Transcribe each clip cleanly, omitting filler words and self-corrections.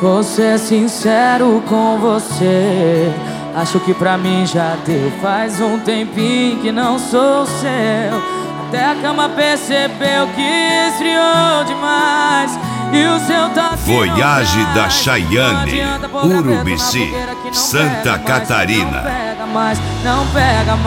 Vou ser sincero com você, acho que pra mim já deu. Faz um tempinho que não sou seu, até a cama percebeu que esfriou demais. E o seu toque Voyage da Chayane, Urubici, Santa Catarina. Não pega mais, não pega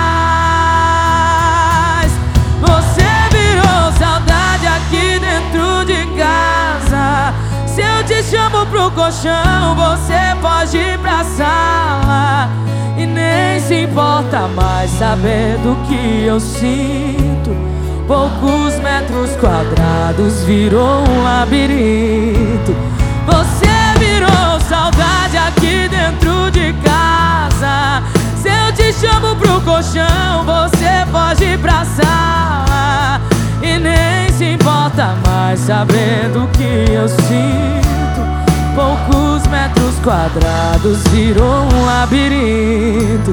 mais. Você virou saudade aqui dentro de casa. Se eu te chamo pro colchão, você pode ir pra sala e nem se importa mais saber do que eu sinto. Poucos metros quadrados virou um labirinto. Você virou saudade aqui dentro de casa. Se eu te chamo pro colchão, você pode ir pra sala e nem se importa mais saber do que eu sinto. Poucos metros quadrados virou um labirinto.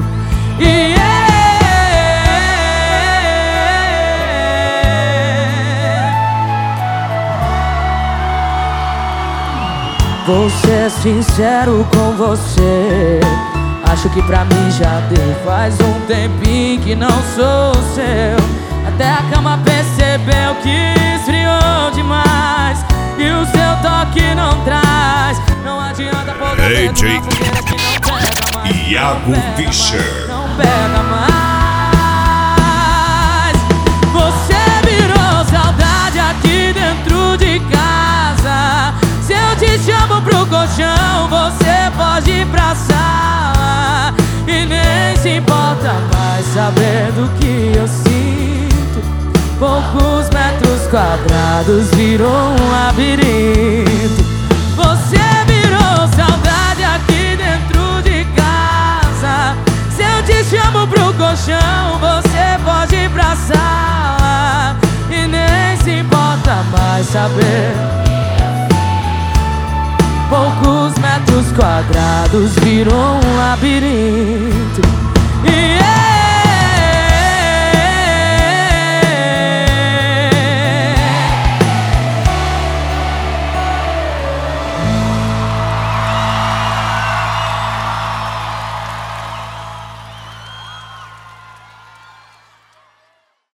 Vou ser sincero com você, acho que pra mim já deu. Faz um tempinho que não sou seu, até a cama percebeu que esfriou demais. E o seu toque não traz, não adianta poder DJ Iago Fischer. Não pega mais. Você virou saudade aqui dentro de casa. Se eu te chamo pro colchão, você pode ir pra sala e nem se importa mais saber do que eu sinto. Poucos metros quadrados virou um labirinto. Você virou saudade aqui dentro de casa. Se eu te chamo pro colchão, você pode ir pra sala e nem se importa mais saber. Poucos metros quadrados virou um labirinto.